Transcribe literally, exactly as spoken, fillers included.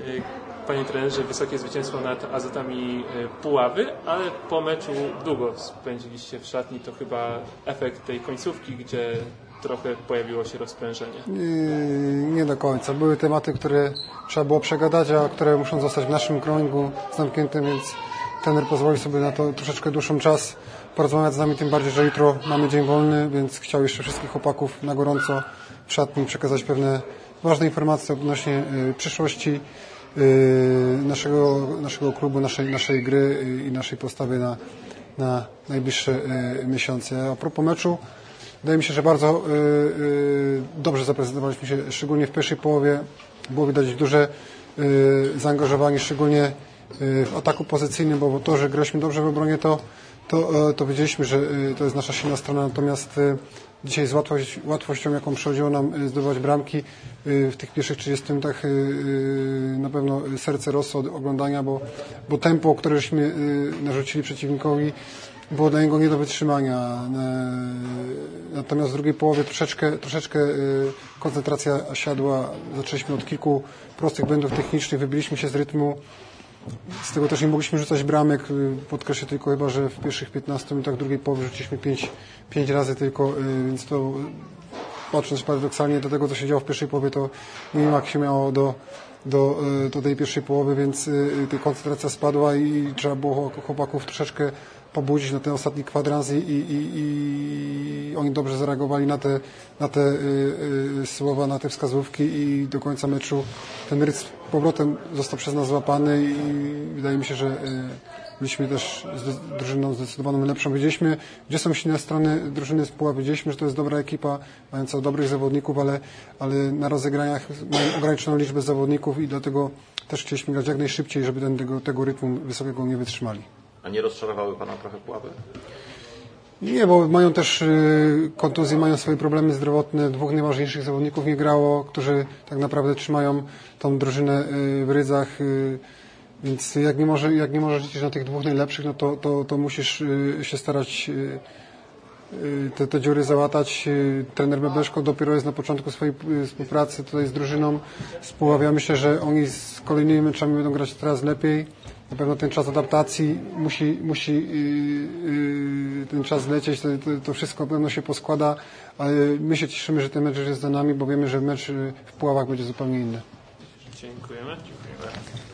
panie trenerze, wysokie zwycięstwo nad Azotami Puławy, ale po meczu długo spędziliście w szatni. To chyba efekt tej końcówki, gdzie trochę pojawiło się rozprężenie. Nie, nie do końca. Były tematy, które trzeba było przegadać, a które muszą zostać w naszym kręgu zamknięte, więc trener pozwolił sobie na to troszeczkę dłuższy czas porozmawiać z nami, tym bardziej, że jutro mamy dzień wolny, więc chciał jeszcze wszystkich chłopaków na gorąco w szatni przekazać pewne ważne informacje odnośnie y, przyszłości y, naszego, naszego klubu, naszej, naszej gry y, i naszej postawy na, na najbliższe y, miesiące. A propos meczu, wydaje mi się, że bardzo y, y, dobrze zaprezentowaliśmy się, szczególnie w pierwszej połowie. Było widać duże y, zaangażowanie, szczególnie y, w ataku pozycyjnym, bo to, że graliśmy dobrze w obronie, to, to, to wiedzieliśmy, że y, to jest nasza silna strona. Natomiast y, dzisiaj z łatwość, łatwością, jaką przychodziło nam zdobywać bramki y, w tych pierwszych trzydziestu minutach, y, y, na pewno serce rosło od oglądania, bo, bo tempo, któreśmy y, narzucili przeciwnikowi, było dla niego nie do wytrzymania. Natomiast w drugiej połowie troszeczkę, troszeczkę koncentracja siadła. Zaczęliśmy od kilku prostych błędów technicznych, wybiliśmy się z rytmu. Z tego też nie mogliśmy rzucać bramek. Podkreślę tylko chyba, że w pierwszych piętnastu minutach drugiej połowy rzuciliśmy pięć, pięć razy tylko, więc to patrząc paradoksalnie do tego, co się działo w pierwszej połowie, to nie wiem, jak się miało do, do, do tej pierwszej połowy, więc ta koncentracja spadła i trzeba było chłopaków troszeczkę pobudzić na ten ostatni kwadrans i, i, i, i oni dobrze zareagowali na te, na te y, y, słowa, na te wskazówki i do końca meczu ten rytm z powrotem został przez nas złapany i wydaje mi się, że y, byliśmy też z drużyną zdecydowaną lepszą. Wiedzieliśmy, gdzie są silne strony drużyny z Puław, wiedzieliśmy, że to jest dobra ekipa, mająca dobrych zawodników, ale, ale na rozegraniach mają ograniczoną liczbę zawodników i dlatego też chcieliśmy grać jak najszybciej, żeby ten, tego, tego rytmu wysokiego nie wytrzymali. A nie rozczarowały Pana trochę Puławy? Nie, bo mają też y, kontuzje, mają swoje problemy zdrowotne. Dwóch najważniejszych zawodników nie grało, którzy tak naprawdę trzymają tą drużynę y, w rydzach. Y, więc jak nie, może, jak nie możesz liczyć na tych dwóch najlepszych, no to, to, to musisz y, się starać y, y, te, te dziury załatać. Y, trener Bebeszko dopiero jest na początku swojej y, współpracy tutaj z drużyną z Puław. Ja myślę, że oni z kolejnymi meczami będą grać coraz lepiej. Na pewno ten czas adaptacji musi, musi yy, yy, ten czas lecieć, to, to, to wszystko na pewno się poskłada, ale my się cieszymy, że ten mecz już jest za nami, bo wiemy, że mecz w Puławach będzie zupełnie inny. Dziękujemy. Dziękujemy.